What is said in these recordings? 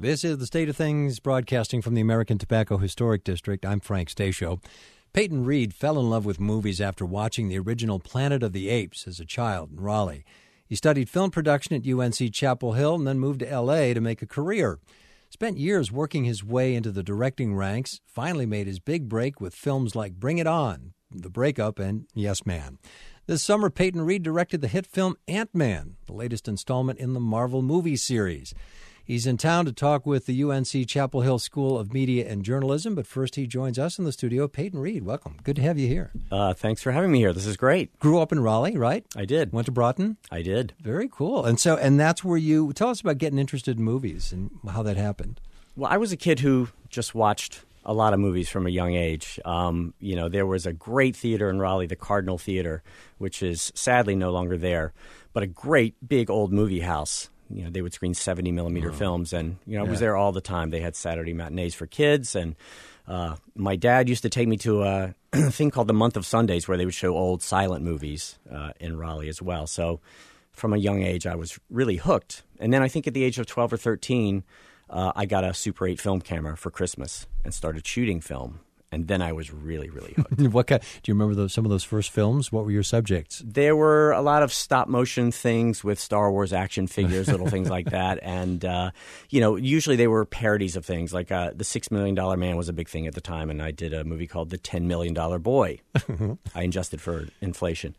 This is The State of Things, broadcasting from the American Tobacco Historic District. I'm Frank Stasio. Peyton Reed fell in love with movies after watching the original Planet of the Apes as a child in Raleigh. He studied film production at UNC Chapel Hill and then moved to L.A. to make a career. Spent years working his way into the directing ranks, finally made his big break with films like Bring It On, The Breakup, and Yes Man. This summer, Peyton Reed directed the hit film Ant-Man, the latest installment in the Marvel movie series. He's in town to talk with the UNC Chapel Hill School of Media and Journalism, but first he joins us in the studio. Peyton Reed, welcome. Good to have you here. Thanks for having me here. This is great. Grew up in Raleigh, right? I did. Went to Broughton? I did. Very cool. And that's where you, tell us about getting interested in movies and how that happened. Well, I was a kid who just watched a lot of movies from a young age. There was a great theater in Raleigh, the Cardinal Theater, which is sadly no longer there, but a great big old movie house. They would screen 70-millimeter films, and, I was there all the time. They had Saturday matinees for kids, and my dad used to take me to a thing called the Month of Sundays, where they would show old silent movies in Raleigh as well. So from a young age, I was really hooked. And then I think at the age of 12 or 13, I got a Super 8 film camera for Christmas and started shooting film. And then I was really, really hooked. Do you remember some of those first films? What were your subjects? There were a lot of stop-motion things with Star Wars action figures, little things like that. And, usually they were parodies of things. Like The $6 Million Man was a big thing at the time, and I did a movie called The $10 Million Boy. I adjusted for inflation.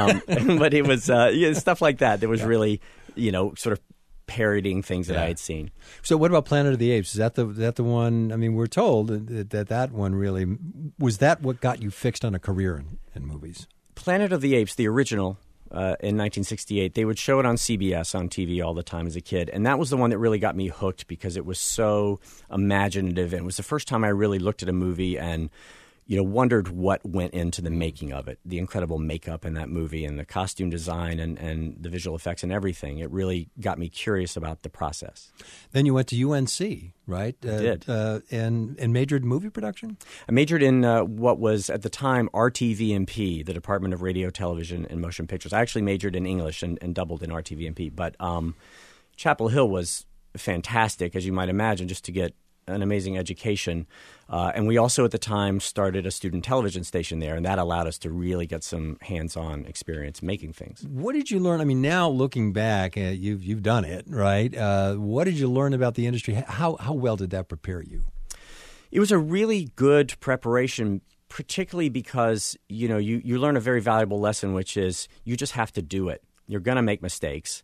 But it was stuff like that. There was really, sort of parodying things that I had seen. So what about Planet of the Apes? Is that the one? I mean, we're told that one really was that what got you fixed on a career in movies? Planet of the Apes, the original, in 1968, they would show it on CBS on TV all the time as a kid, and that was the one that really got me hooked because it was so imaginative, and it was the first time I really looked at a movie and wondered what went into the making of it, the incredible makeup in that movie and the costume design and the visual effects and everything. It really got me curious about the process. Then you went to UNC, right? I did. And majored in movie production? I majored in what was at the time RTVMP, the Department of Radio, Television, and Motion Pictures. I actually majored in English and doubled in RTVMP. But Chapel Hill was fantastic, as you might imagine, just to get an amazing education. And we also at the time started a student television station there, and that allowed us to really get some hands-on experience making things. What did you learn? I mean, now looking back, you've done it, right? What did you learn about the industry? How well did that prepare you? It was a really good preparation, particularly because, you learn a very valuable lesson, which is you just have to do it. You're going to make mistakes.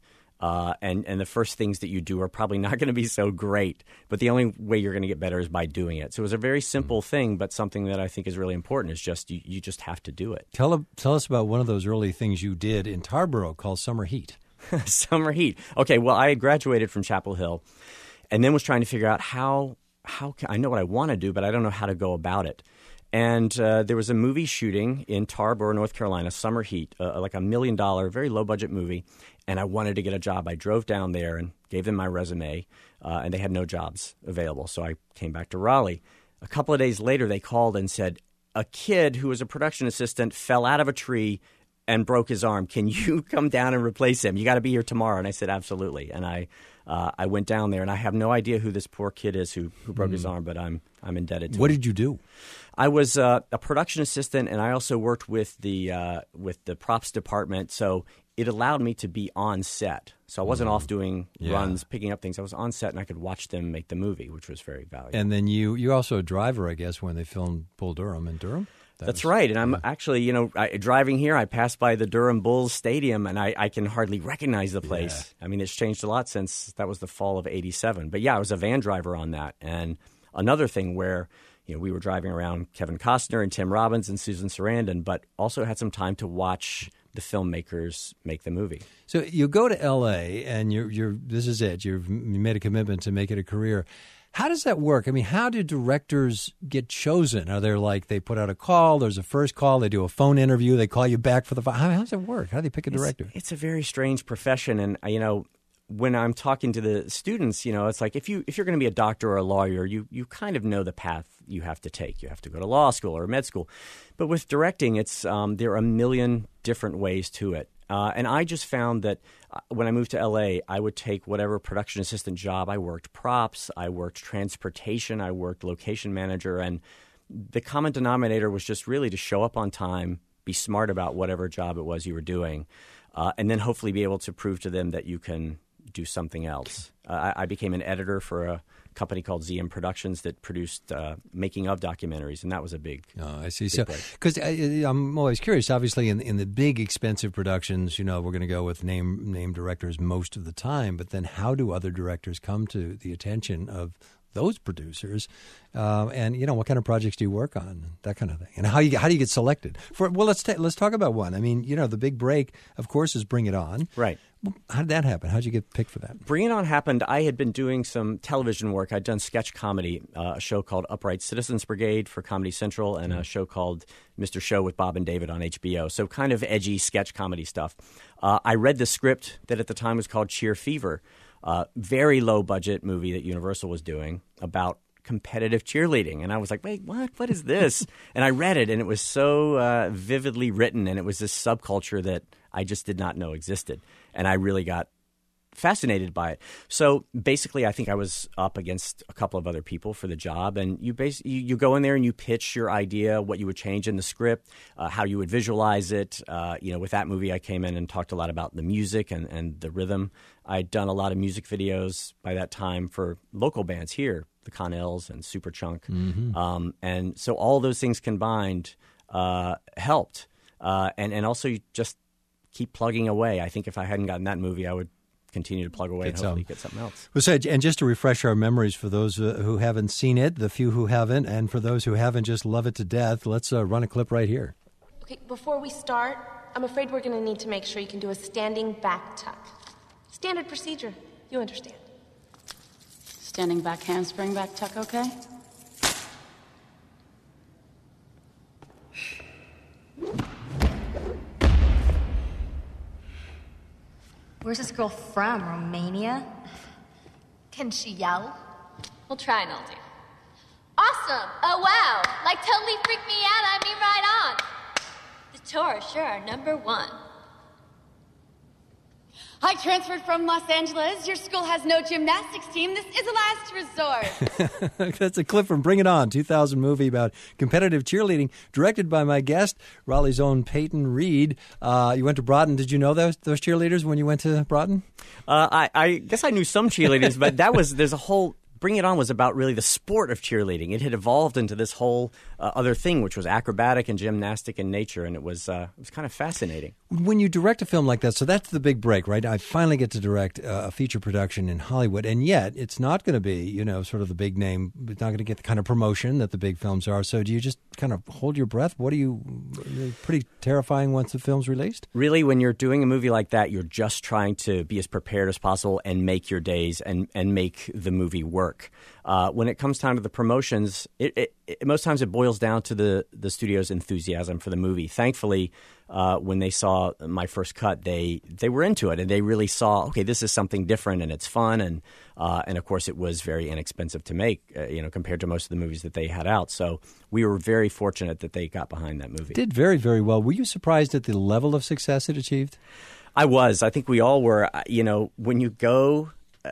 And the first things that you do are probably not going to be so great, but the only way you're going to get better is by doing it. So it was a very simple thing, but something that I think is really important is just you just have to do it. Tell us about one of those early things you did in Tarboro called Summer Heat. Summer Heat. Okay, well, I had graduated from Chapel Hill and then was trying to figure out how can, I know what I want to do, but I don't know how to go about it. And there was a movie shooting in Tarboro, North Carolina, Summer Heat, like $1 million, very low-budget movie, and I wanted to get a job. I drove down there and gave them my resume, and they had no jobs available, so I came back to Raleigh. A couple of days later, they called and said, a kid who was a production assistant fell out of a tree and broke his arm. Can you come down and replace him? You got to be here tomorrow. And I said, absolutely. And I went down there, and I have no idea who this poor kid is who broke his arm, but I'm indebted to him. What did you do? I was a production assistant, and I also worked with the props department, so it allowed me to be on set. So I wasn't off doing runs, picking up things. I was on set, and I could watch them make the movie, which was very valuable. And then you're also a driver, I guess, when they filmed Bull Durham in Durham? That's right. And I'm actually, driving here, I passed by the Durham Bulls Stadium, and I can hardly recognize the place. Yeah. I mean, it's changed a lot since that was the fall of '87. But yeah, I was a van driver on that. And another thing where, we were driving around Kevin Costner and Tim Robbins and Susan Sarandon, but also had some time to watch the filmmakers make the movie. So you go to L.A. and this is it. You made a commitment to make it a career. How does that work? I mean, how do directors get chosen? Are there they put out a call, there's a first call, they do a phone interview, they call you back for the phone? How does it work? How do they pick a director? It's a very strange profession, and when I'm talking to the students, it's like if you're going to be a doctor or a lawyer, you kind of know the path you have to take. You have to go to law school or med school. But with directing, it's there are a million different ways to it. And I just found that when I moved to L.A., I would take whatever production assistant job. I worked props, I worked transportation, I worked location manager, and the common denominator was just really to show up on time, be smart about whatever job it was you were doing, and then hopefully be able to prove to them that you can do something else. I became an editor for a company called ZM Productions that produced making of documentaries, and that was a big. Oh, I see. So, because I'm always curious. Obviously, in the big expensive productions, we're going to go with name directors most of the time. But then, how do other directors come to the attention of those producers? And what kind of projects do you work on? That kind of thing. And how do you get selected? Let's talk about one. I mean, the big break, of course, is Bring It On. Right. How did that happen? How did you get picked for that? Bring It On happened. I had been doing some television work. I'd done sketch comedy, a show called Upright Citizens Brigade for Comedy Central, and a show called Mr. Show with Bob and David on HBO. So kind of edgy sketch comedy stuff. I read the script that at the time was called Cheer Fever, very low budget movie that Universal was doing about competitive cheerleading. And I was like, wait, what? What is this? And I read it, and it was so vividly written, and it was this subculture that I just did not know existed. And I really got fascinated by it. So basically, I think I was up against a couple of other people for the job, and you go in there and you pitch your idea, what you would change in the script, how you would visualize it. With that movie, I came in and talked a lot about the music and the rhythm. I'd done a lot of music videos by that time for local bands here, the Connells and Superchunk. Mm-hmm. And so all those things combined helped. And also you just keep plugging away. I think if I hadn't gotten that movie, I would continue to plug away and hopefully get something else. And just to refresh our memories for those who haven't seen it, the few who haven't, and for those who haven't, just love it to death, let's run a clip right here. Okay, before we start, I'm afraid we're going to need to make sure you can do a standing back tuck. Standard procedure. You understand. Standing back handspring back tuck, okay? Where's this girl from? Romania? Can she yell? We'll try and I'll do. Awesome! Oh wow! Like totally freaked me out, I mean right on! The Taurus sure are number one. I transferred from Los Angeles. Your school has no gymnastics team. This is a last resort. That's a clip from Bring It On, 2000 movie about competitive cheerleading, directed by my guest, Raleigh's own Peyton Reed. You went to Broughton. Did you know those cheerleaders when you went to Broughton? I guess I knew some cheerleaders, but there's a whole... Bring It On was about really the sport of cheerleading. It had evolved into this whole other thing, which was acrobatic and gymnastic in nature, and it was kind of fascinating. When you direct a film like that, so that's the big break, right? I finally get to direct a feature production in Hollywood, and yet it's not going to be, sort of the big name. It's not going to get the kind of promotion that the big films are. So do you just kind of hold your breath? Pretty terrifying once the film's released? Really, when you're doing a movie like that, you're just trying to be as prepared as possible and make your days and make the movie work. When it comes time to the promotions, most times it boils down to the studio's enthusiasm for the movie. Thankfully, when they saw my first cut, they were into it, and they really saw, okay, this is something different and it's fun, and of course it was very inexpensive to make, compared to most of the movies that they had out. So we were very fortunate that they got behind that movie. It did very, very well. Were you surprised at the level of success it achieved? I was. I think we all were. When you go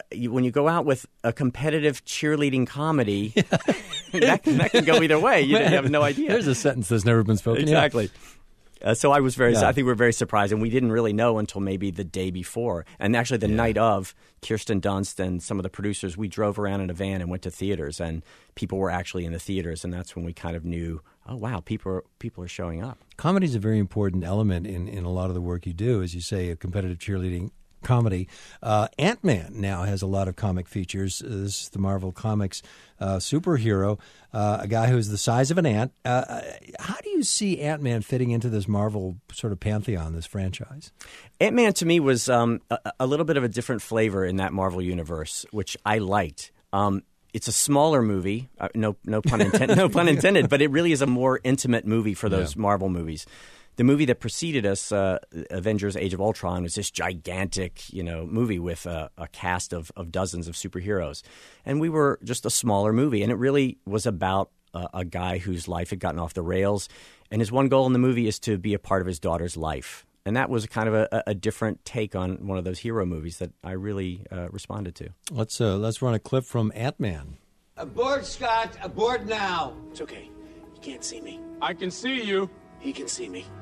out with a competitive cheerleading comedy, that can go either way. You have no idea. There's a sentence that's never been spoken. Exactly. So I was I think we were very surprised, and we didn't really know until maybe the day before. And actually the night of, Kirsten Dunst and some of the producers, we drove around in a van and went to theaters, and people were actually in the theaters, and that's when we kind of knew, oh, wow, people are showing up. Comedy is a very important element in a lot of the work you do, as you say, a competitive cheerleading comedy. Ant-Man now has a lot of comic features. This is the Marvel Comics superhero, a guy who's the size of an ant. How do you see Ant-Man fitting into this Marvel sort of pantheon, this franchise? Ant-Man to me was a little bit of a different flavor in that Marvel universe, which I liked. It's a smaller movie, no pun intended, but it really is a more intimate movie for those Marvel movies. The movie that preceded us, Avengers: Age of Ultron, was this gigantic, movie with a cast of dozens of superheroes, and we were just a smaller movie, and it really was about a guy whose life had gotten off the rails, and his one goal in the movie is to be a part of his daughter's life. And that was kind of a different take on one of those hero movies that I really responded to. Let's run a clip from Ant-Man. Aboard, Scott. Aboard now. It's okay. You can't see me. I can see you. He can see me.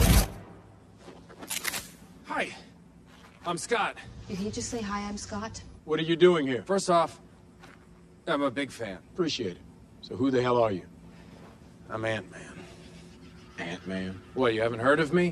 Hi. I'm Scott. Did he just say, hi, I'm Scott? What are you doing here? First off, I'm a big fan. Appreciate it. So who the hell are you? I'm Ant-Man. Ant-Man? What, you haven't heard of me?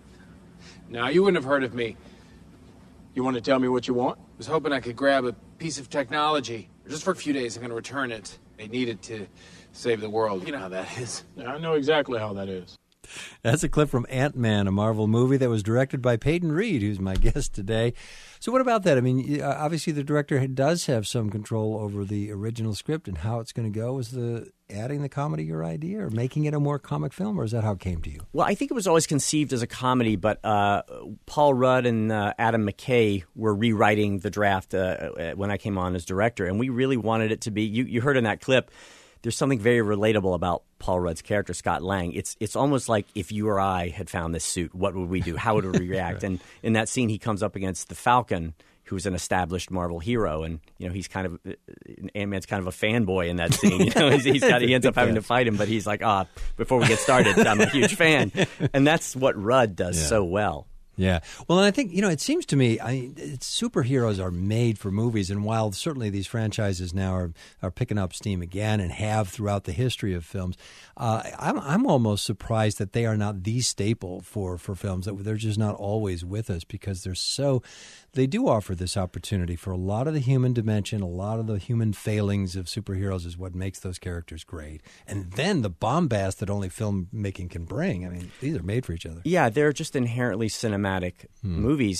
No, you wouldn't have heard of me. You want to tell me what you want? I was hoping I could grab a piece of technology. Just for a few days, I'm going to return it. They need it to save the world. You know how that is. I know exactly how that is. That's a clip from Ant-Man, a Marvel movie that was directed by Peyton Reed, who's my guest today. So what about that? I mean, obviously the director does have some control over the original script and how it's going to go. Was adding the comedy your idea or making it a more comic film, or is that how it came to you? Well, I think it was always conceived as a comedy, but Paul Rudd and Adam McKay were rewriting the draft when I came on as director, and we really wanted it to be, you heard in that clip, there's something very relatable about Paul Rudd's character, Scott Lang. It's almost like if you or I had found this suit, what would we do? How would we react? Right. And in that scene, he comes up against the Falcon, who's an established Marvel hero, and he's kind of Ant-Man's kind of a fanboy in that scene. He ends up having to fight him, but he's like, before we get started, I'm a huge fan, and that's what Rudd does so well. Yeah. Well, and I think, it seems to me, superheroes are made for movies. And while certainly these franchises now are picking up steam again and have throughout the history of films, I'm almost surprised that they are not the staple for films, that they're just not always with us, because they do offer this opportunity for a lot of the human dimension, a lot of the human failings of superheroes is what makes those characters great. And then the bombast that only filmmaking can bring. I mean, these are made for each other. Yeah, they're just inherently cinematic movies.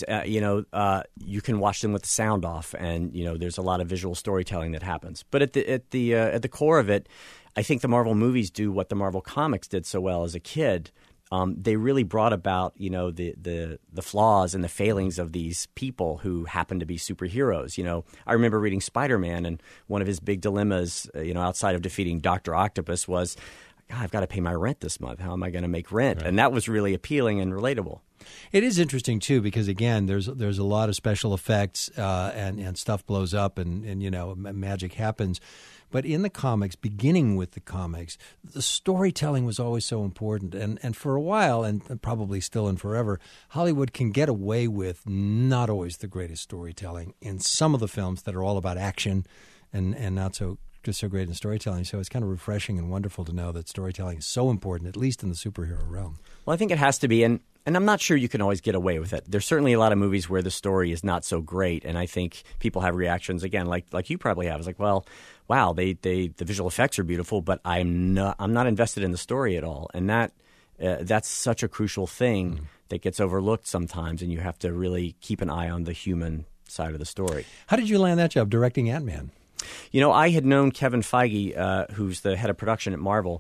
You can watch them with the sound off, and there's a lot of visual storytelling that happens. But at the core of it, I think the Marvel movies do what the Marvel comics did so well as a kid. They really brought about the flaws and the failings of these people who happen to be superheroes. I remember reading Spider-Man, and one of his big dilemmas, outside of defeating Dr. Octopus, was, God, I've got to pay my rent this month. How am I going to make rent? Right. And that was really appealing and relatable. It is interesting, too, because, again, there's a lot of special effects and stuff blows up and magic happens. But in the comics, beginning with the comics, the storytelling was always so important. And for a while, and probably still and forever, Hollywood can get away with not always the greatest storytelling in some of the films that are all about action and not so great in storytelling. So it's kind of refreshing and wonderful to know that storytelling is so important, at least in the superhero realm. Well, I think it has to be, and I'm not sure you can always get away with it. There's certainly a lot of movies where the story is not so great, and I think people have reactions, again, like you probably have. It's like, well, wow, the visual effects are beautiful, but I'm not invested in the story at all. And that's such a crucial thing that gets overlooked sometimes, and you have to really keep an eye on the human side of the story. How did you land that job, directing Ant-Man? I had known Kevin Feige, who's the head of production at Marvel,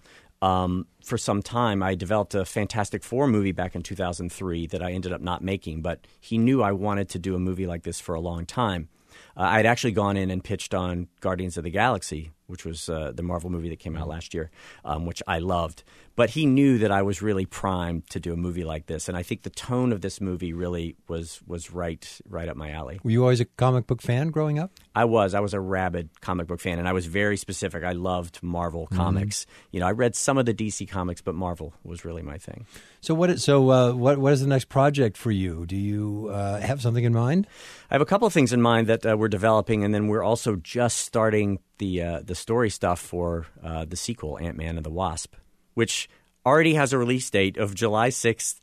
for some time. I developed a Fantastic Four movie back in 2003 that I ended up not making, but he knew I wanted to do a movie like this for a long time. I had actually gone in and pitched on Guardians of the Galaxy, which was the Marvel movie that came out last year, which I loved. But he knew that I was really primed to do a movie like this, and I think the tone of this movie really was right up my alley. Were you always a comic book fan growing up? I was a rabid comic book fan, and I was very specific. I loved Marvel comics. I read some of the DC comics, but Marvel was really my thing. So what is the next project for you? Do you have something in mind? I have a couple of things in mind that we're developing, and then we're also just starting the story stuff for the sequel, Ant-Man and the Wasp, which already has a release date of July 6th,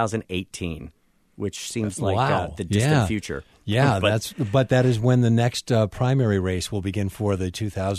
2018, which seems like the distant future. Yeah, but that is when the next primary race will begin for the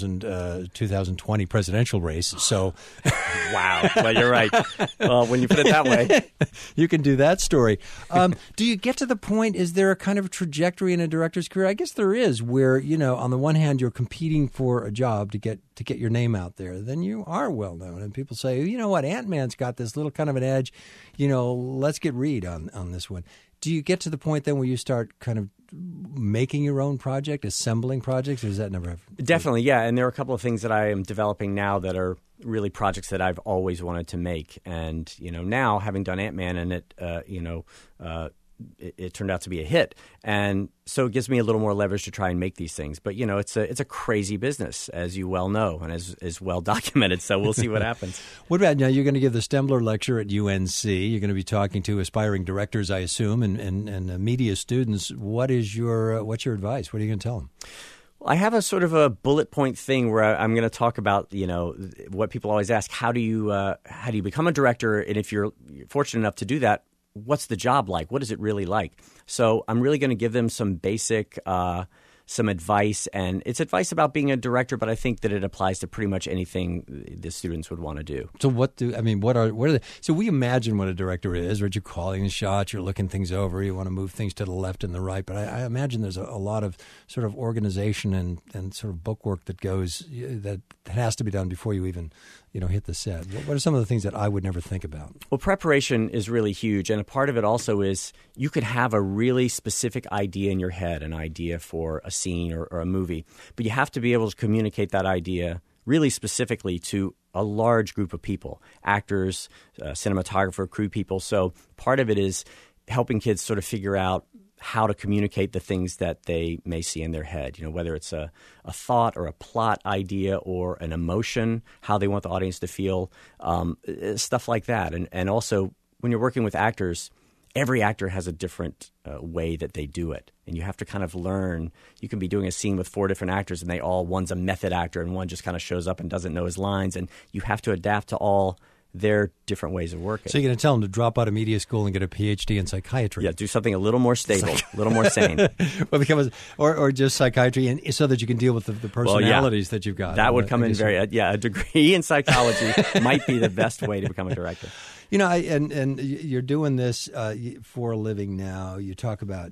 2020 presidential race. So, wow, well, you're right. Well, when you put it that way, you can do that story. Do you get to the point? Is there a kind of trajectory in a director's career? I guess there is, where on the one hand you're competing for a job to get your name out there. Then you are well known, and people say, you know what, Ant-Man's got this little kind of an edge. Let's get Reed on this one. Do you get to the point then where you start kind of making your own project, assembling projects, or does that never happen? Definitely, yeah. And there are a couple of things that I am developing now that are really projects that I've always wanted to make. And, now having done Ant-Man and it turned out to be a hit. And so it gives me a little more leverage to try and make these things. But, it's a crazy business, as you well know, and as well documented. So we'll see what happens. What about now? You're going to give the Stembler Lecture at UNC. You're going to be talking to aspiring directors, I assume, and media students. What's your advice? What are you going to tell them? I have a sort of a bullet point thing where I'm going to talk about, what people always ask: how do you become a director? And if you're fortunate enough to do that, what's the job like? What is it really like? So I'm really going to give them some basic some advice, and it's advice about being a director, but I think that it applies to pretty much anything the students would want to do. So what are they? So we imagine what a director is, right? You're calling the shots, you're looking things over, you want to move things to the left and the right, but I imagine there's a lot of sort of organization and sort of bookwork that goes, that has to be done before you even hit the set. What are some of the things that I would never think about? Well, preparation is really huge, and a part of it also is you could have a really specific idea in your head, an idea for a scene or a movie, but you have to be able to communicate that idea really specifically to a large group of people, actors, cinematographer, crew people. So part of it is helping kids sort of figure out how to communicate the things that they may see in their head, whether it's a thought or a plot idea or an emotion, how they want the audience to feel, stuff like that. And also, when you're working with actors, every actor has a different way that they do it. And you have to kind of learn. You can be doing a scene with 4 different actors, and one's a method actor, and one just kind of shows up and doesn't know his lines. And you have to adapt to all their different ways of working. So you're going to tell them to drop out of media school and get a PhD in psychiatry. Yeah, do something a little more stable, a little more sane. or just psychiatry, and so that you can deal with the personalities that you've got. That would come in a degree in psychology might be the best way to become a director. And you're doing this for a living now. You talk about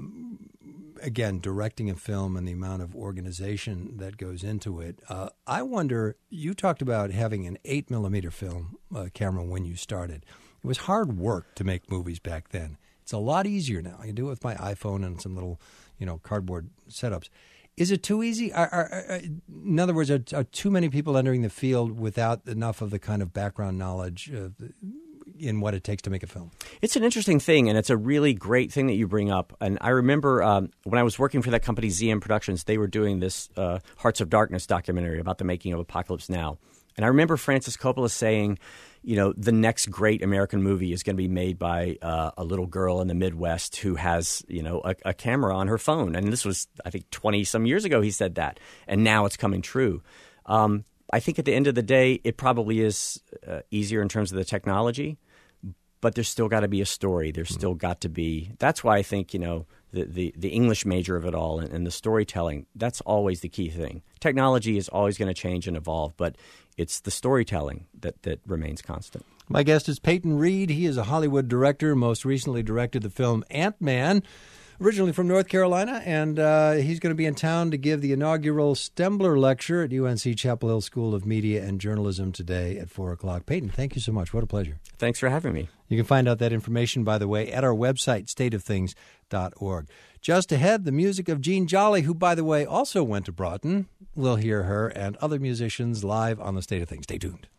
again, directing a film and the amount of organization that goes into it. I wonder, you talked about having an 8mm film camera when you started. It was hard work to make movies back then. It's a lot easier now. I can do it with my iPhone and some little, cardboard setups. Is it too easy? In other words, are too many people entering the field without enough of the kind of background knowledge in what it takes to make a film? It's an interesting thing, and it's a really great thing that you bring up. And I remember when I was working for that company, ZM Productions, they were doing this Hearts of Darkness documentary about the making of Apocalypse Now. And I remember Francis Coppola saying, the next great American movie is going to be made by a little girl in the Midwest who has, a camera on her phone. And this was, I think, 20-some years ago he said that. And now it's coming true. I think at the end of the day, it probably is easier in terms of the technology. But there's still got to be a story. There's still got to be – that's why I think, the English major of it all and the storytelling, that's always the key thing. Technology is always going to change and evolve, but it's the storytelling that remains constant. My guest is Peyton Reed. He is a Hollywood director, most recently directed the film Ant-Man, originally from North Carolina, and he's going to be in town to give the inaugural Stembler Lecture at UNC Chapel Hill School of Media and Journalism today at 4 o'clock. Peyton, thank you so much. What a pleasure. Thanks for having me. You can find out that information, by the way, at our website, stateofthings.org. Just ahead, the music of Jean Jolly, who, by the way, also went to Broughton. We'll hear her and other musicians live on The State of Things. Stay tuned.